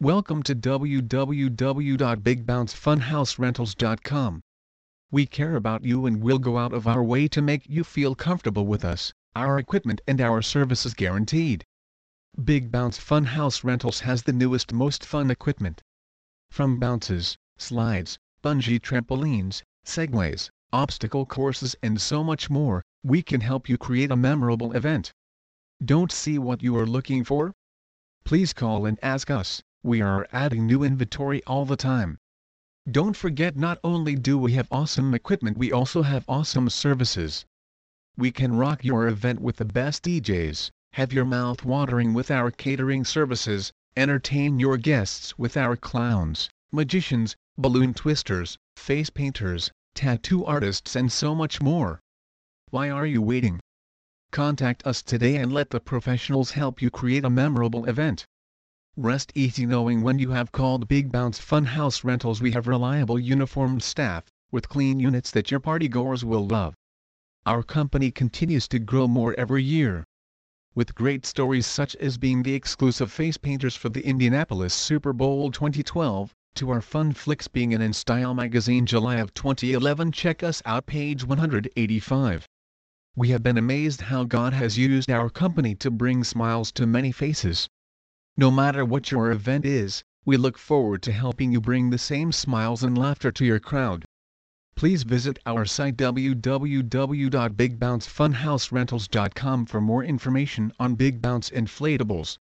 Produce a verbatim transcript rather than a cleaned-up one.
Welcome to w w w dot big bounce funhouse rentals dot com. We care about you and will go out of our way to make you feel comfortable with us, our equipment and our services guaranteed. Big Bounce Funhouse Rentals has the newest most fun equipment. From bounces, slides, bungee trampolines, segways, obstacle courses and so much more, we can help you create a memorable event. Don't see what you are looking for? Please call and ask us. We are adding new inventory all the time. Don't forget, not only do we have awesome equipment, we also have awesome services. We can rock your event with the best D Js, have your mouth watering with our catering services, entertain your guests with our clowns, magicians, balloon twisters, face painters, tattoo artists and so much more. Why are you waiting? Contact us today and let the professionals help you create a memorable event. Rest easy knowing when you have called Big Bounce Funhouse Rentals we have reliable uniformed staff, with clean units that your partygoers will love. Our company continues to grow more every year. With great stories such as being the exclusive face painters for the Indianapolis Super Bowl twenty twelve, to our fun flicks being in In Style magazine July of twenty eleven, check us out page one eighty-five. We have been amazed how God has used our company to bring smiles to many faces. No matter what your event is, we look forward to helping you bring the same smiles and laughter to your crowd. Please visit our site w w w dot big bounce funhouse rentals dot com for more information on Big Bounce Inflatables.